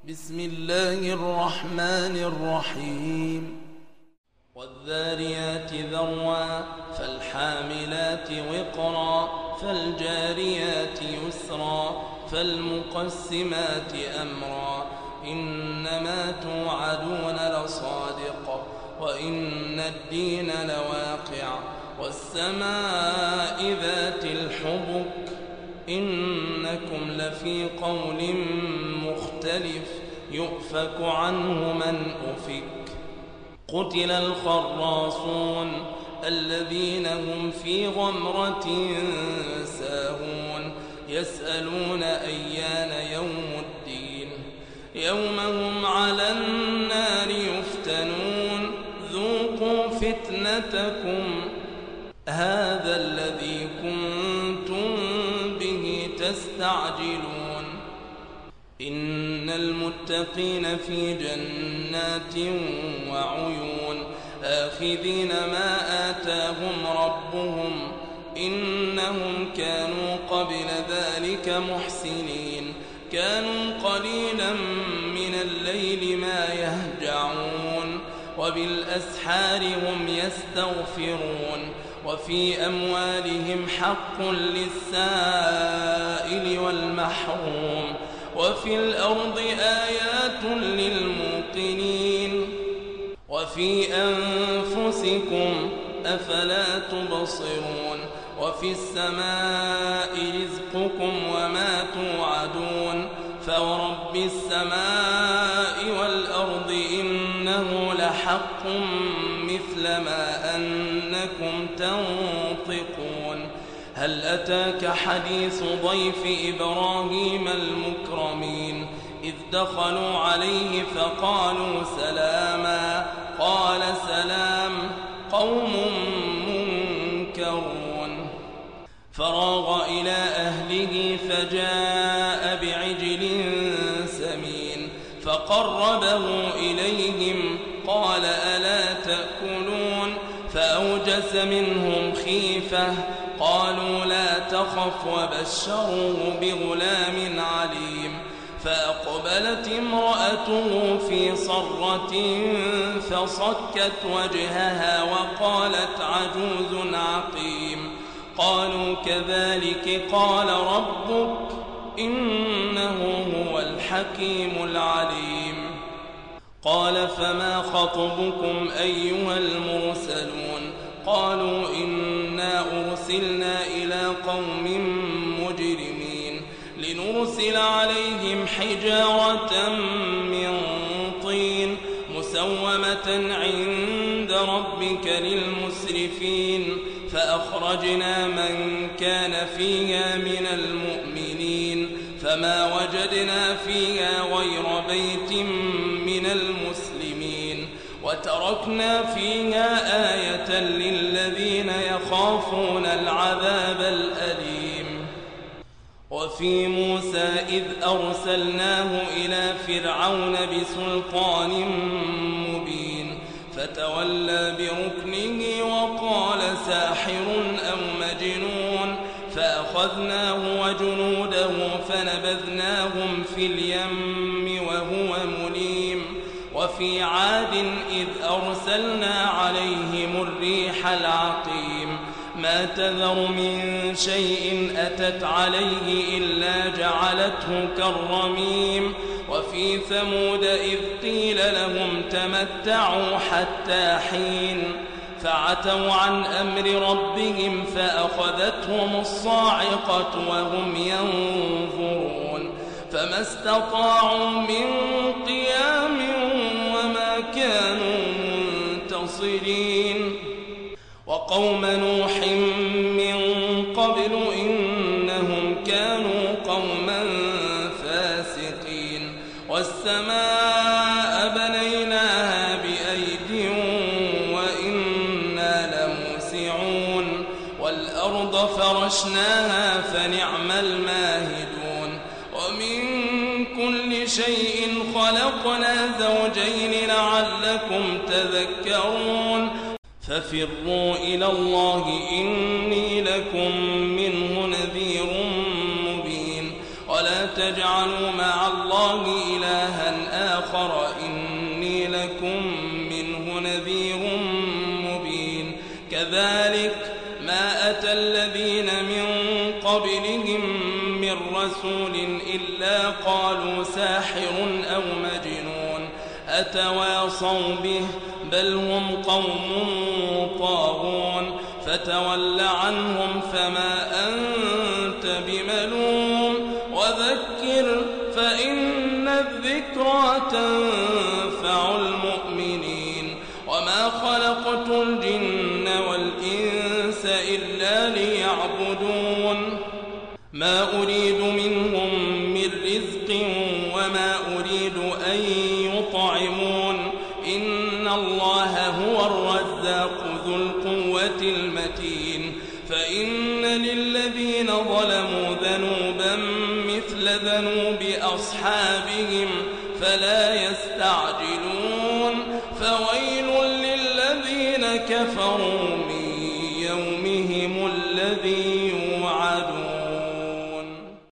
بسم الله الرحمن الرحيم والذاريات ذروا فالحاملات وقرا فالجاريات يسرا فالمقسمات أمرا إنما توعدون لصادق وإن الدين لواقع والسماء ذات الحبك إنكم لفي قول مختلف يؤفك عنه من أفك قتل الخراصون الذين هم في غمرة ساهون يسألون أيان يوم الدين يوم هم على النار يفتنون ذوقوا فتنتكم هذا الذي كنتم به تستعجلون إن المتقين في جنات وعيون آخذين ما آتاهم ربهم إنهم كانوا قبل ذلك محسنين كانوا قليلا من الليل ما يهجعون وبالأسحار هم يستغفرون وفي أموالهم حق للسائل والمحروم وفي الأرض آيات للموقنين وفي أنفسكم أفلا تبصرون وفي السماء رزقكم وما توعدون فورب السماء والأرض إنه لحق مثل ما أنكم تنطقون هل أتاك حديث ضيف إبراهيم المكرمين إذ دخلوا عليه فقالوا سلاما قال سلام قوم منكرون فراغ إلى أهله فجاء بعجل سمين فقربه إليهم قال ألا تأكلون فأوجس منهم خيفة قالوا لا تخف وبشروه بغلام عليم فأقبلت امرأته في صرة فصكت وجهها وقالت عجوز عقيم قالوا كذلك قال ربك إنه هو الحكيم العليم قال فما خطبكم أيها المرسلون قالوا إنا أرسلنا إلى قوم مجرمين لنرسل عليهم حجارة من طين مسومة عند ربك للمسرفين فأخرجنا من كان فيها من المؤمنين فما وجدنا فيها غير بيت من المسلمين وتركنا فيها آية للذين يخافون العذاب الأليم وفي موسى إذ أرسلناه إلى فرعون بسلطان مبين فتولى بركنه وقال ساحر أو مجنون فأخذناه وجنوده فنبذناهم في اليم وهو مليم وفي عاد إذ أرسلنا عليهم الريح العقيم ما تذر من شيء أتت عليه إلا جعلته كالرميم وفي ثمود إذ قيل لهم تمتعوا حتى حين فعتوا عن أمر ربهم فأخذتهم الصاعقة وهم ينظرون فما استطاعوا من قيام وما كانوا منتصرين وقوم نوح من قبل إنهم كانوا قوما فاسقين والسماء بنيناها بأيد وإنا لموسعون والأرض فرشناها فنعم الماهدون ومن كل شيء خلقنا زوجين لعلكم تذكرون ففروا إلى الله إني لكم منه نذير مبين ولا تجعلوا مع الله إلها رسول إلا قالوا ساحر أو مجنون أتواصوا به بل هم قوم طاغون فتول عنهم فما أنت بملوم وذكر فإن الذكرى تنفع المؤمنين وما خلقت الجن والإنس إلا ليعبدون ما أريد منهم من رزق وما أريد أن يطعمون إن الله هو الرزاق ذو القوة المتين فإن للذين ظلموا ذنوبا مثل ذنوب أصحابهم فلا يستعجلون فويل للذين كفروا من يومهم الذي